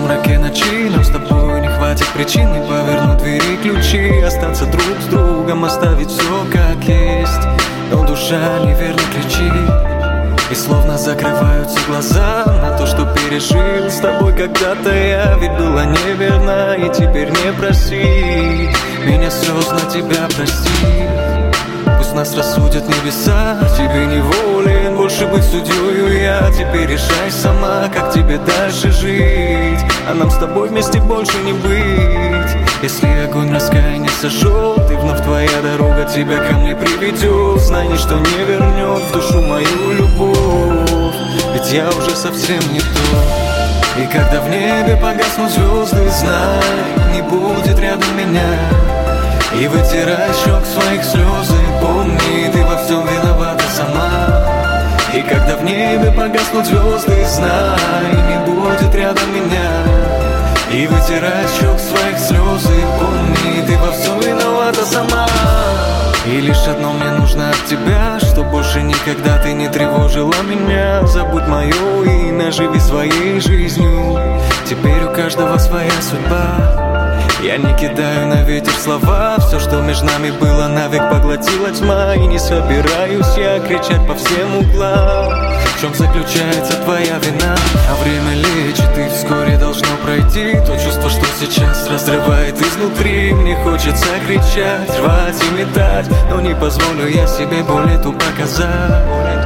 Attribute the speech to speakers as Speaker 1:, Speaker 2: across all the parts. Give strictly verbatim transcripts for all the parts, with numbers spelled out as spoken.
Speaker 1: сумраке ночи нам с тобой не хватит причин не повернуть двери ключи, остаться друг с другом, оставить все как есть. Но душа неверно кричит, и словно закрываются глаза на то, что пережил с тобой когда-то я. Ведь было неверно, и теперь не проси меня слез на тебя прости. Пусть нас рассудят небеса, тебе не волен больше быть судьёю я. Теперь решай сама, как тебе дальше жить, а нам с тобой вместе больше не быть. Если огонь раскаяния сожжет, и вновь твоя дорога тебя ко мне приведет, знай, ничто не вернет в душу мою любовь, ведь я уже совсем не то. И когда в небе погаснут звезды, знай, не будет рядом меня. И вытирай щек своих слезы, помни, ты во всем виновата сама. И когда в небе погаснут звезды, знай, не будет рядом меня. И вытирай щек своих слезы, помни, ты во всем виновата сама. И лишь одно мне нужно от тебя, что больше никогда ты не тревожила меня. Забудь мое имя, живи своей жизнью, теперь у каждого своя судьба. Я не кидаю на ветер слова, все, что между нами было, навек поглотила тьма. И не собираюсь я кричать по всем углам, в чем заключается твоя вина. А время лечит, и вскоре должно пройти то чувство, что сейчас разрывает изнутри. Мне хочется кричать, рвать и метать, но не позволю я себе боль эту показать.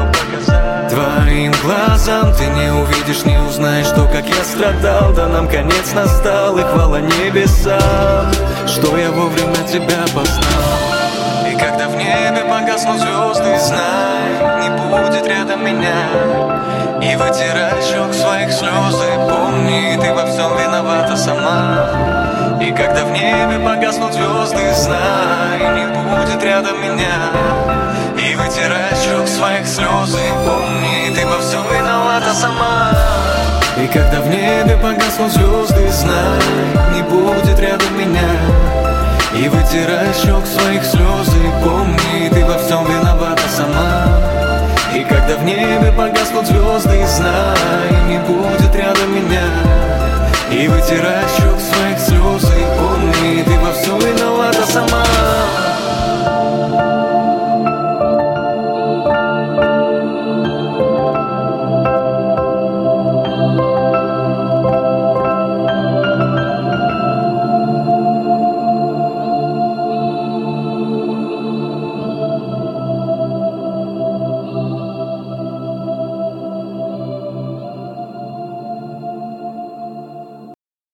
Speaker 1: Твоим глазам ты не увидишь, не узнаешь то, как я страдал. Да нам конец настал, и хвала небесам, что я вовремя тебя познал. И когда в небе погаснут звезды, знай, не будет рядом меня. И вытирай щек своих слезы, помни, ты во всем виновата сама. И когда в небе погаснут звезды, знай, не будет рядом меня. И вытирай щек своих слезы, помни, ты во всем виновата сама. И когда в небе погаснут звезды, знай, не будет рядом меня. И вытирай щек своих слезы, помни, ты во всем виновата сама. И когда в небе погаснут звезды, знай, не будет рядом меня. И вытирай щек своих слезы, помни, ты во всем виновата сама.